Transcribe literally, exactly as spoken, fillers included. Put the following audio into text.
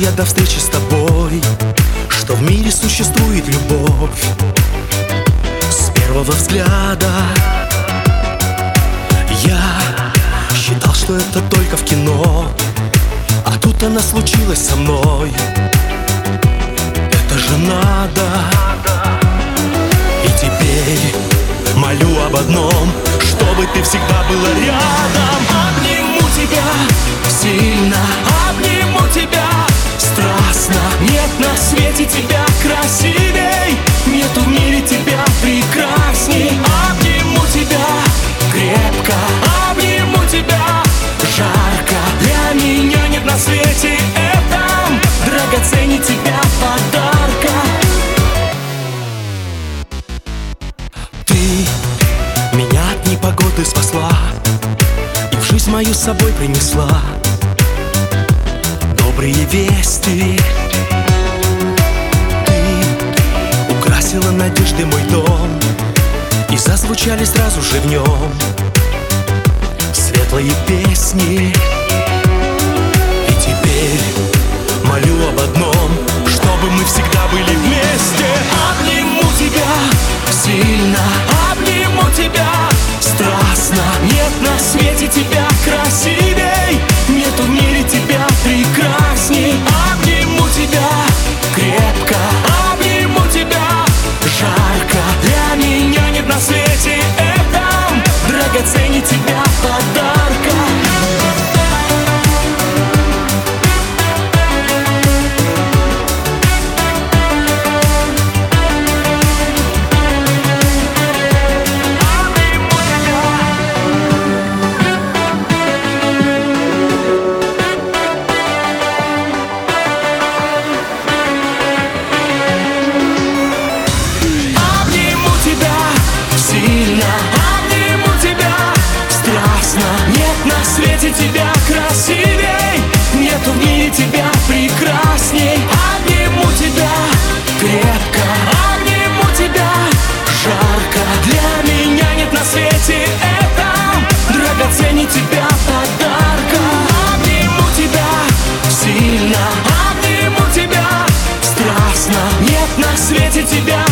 я до встречи с тобой, что в мире существует любовь. С первого взгляда я считал, что это только в кино, а тут она случилась со мной. Это же надо. И теперь молю об одном, чтобы ты всегда была рядом. Обниму тебя сильно, обниму тебя страстно. Нет на свете тебя красивей, нету в мире тебя прекрасней. Обниму тебя крепко, обниму тебя жарко. Для меня нет на свете этом драгоценней тебя подарка. Ты меня от непогоды спасла и в жизнь мою с собой принесла добрые вести. Ты украсила надежды мой дом, и зазвучали сразу же в нем светлые песни. И теперь молю об одном, чтобы мы всегда были вместе. Обниму тебя сильно, обниму тебя страстно. Нет на свете тебя красивей, нету в мире тебя прекрасней. Обниму тебя крепко, обниму тебя жарко. Для меня нет на свете этом драгоценней тебя подарка. Тебя красивей, нету в мире тебя прекрасней. Обниму тебя крепко, обниму тебя жарко. Для меня нет на свете этом драгоценней тебя подарка. Обниму тебя сильно, обниму тебя страстно. Нет на свете тебя